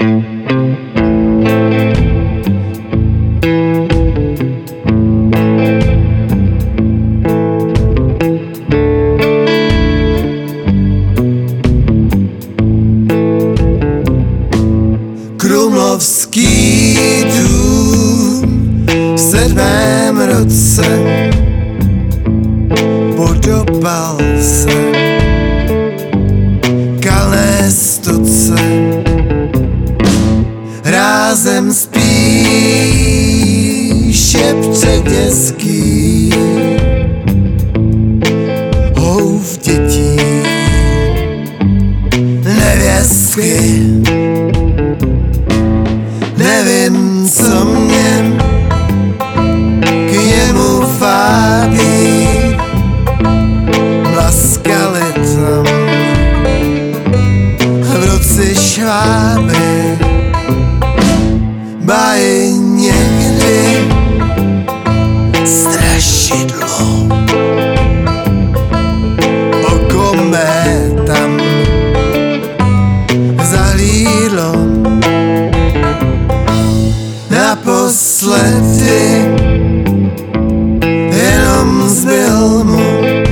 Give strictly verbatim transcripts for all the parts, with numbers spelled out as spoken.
Krumlovský dům v sedmém roce podobal se kalné stoce, rázem spíše předěský houf dětí, nevěstky. Nevím, co mě k němu vábí, mlaskali tam v ruce šváby, ba i někdy strašidlo. Oko mé tam zahlídlo naposledy, jenom zbyl mu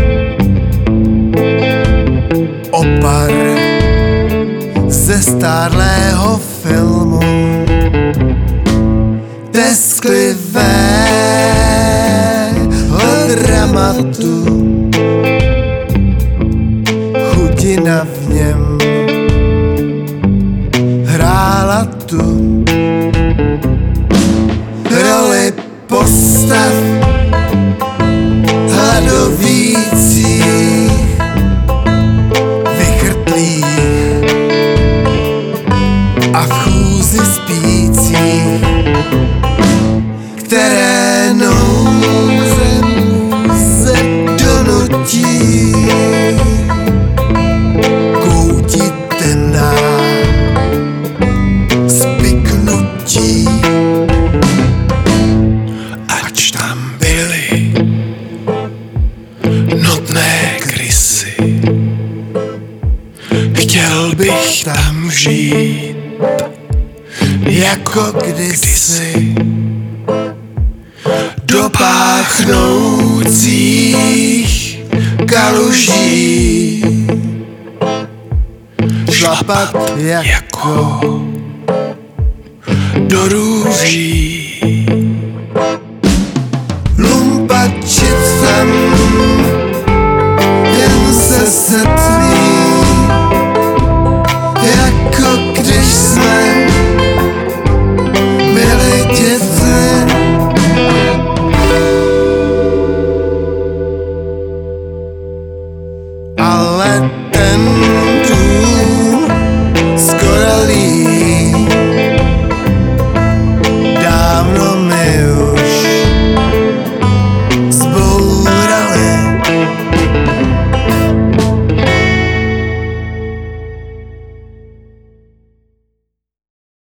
opar ze stárlého filmu tesklivého dramatu, chutina v něm hrála tu roli postav hladovících, vychrtlých a v chůzi spících, které nouze můze donutí koutit temná spiknutí. Ač tam byly notné krysy, chtěl bych tam žít jako kdysi, do páchnoucích kaluží šlapat jako do růží.